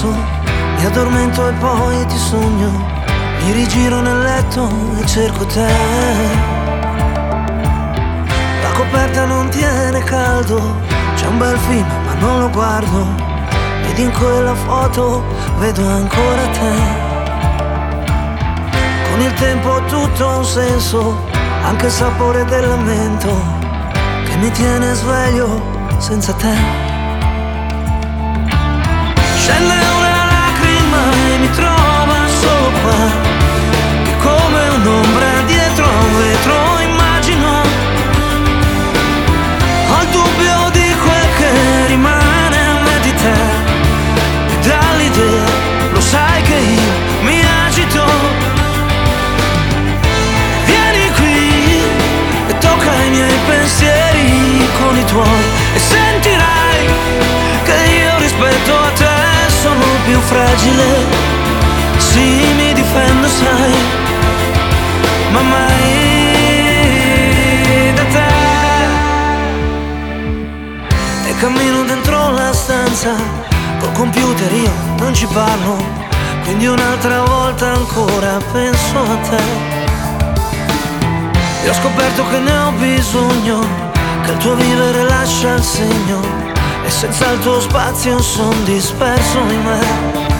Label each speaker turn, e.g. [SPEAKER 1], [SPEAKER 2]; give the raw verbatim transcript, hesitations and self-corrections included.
[SPEAKER 1] penso, mi addormento e poi ti sogno, mi rigiro nel letto e cerco te. La coperta non tiene caldo, c'è un bel film ma non lo guardo, ed in quella foto vedo ancora te. Con il tempo tutto ha un senso, anche il sapore del lamento che mi tiene sveglio senza te. Scende una lacrima e mi trova solo qua, che come un'ombra dietro a un vetro immagino. Ho il dubbio di quel che rimane a me di te, e dall'idea lo sai che io mi agito. I miei pensieri con i tuoi e sentirai che io rispetto a te sono più fragile. Sì, mi difendo, sai, ma mai da te. E cammino dentro la stanza, col computer io non ci parlo, quindi un'altra volta ancora penso a te. E ho scoperto che ne ho bisogno, che il tuo vivere lascia il segno, e senza il tuo spazio son disperso in me.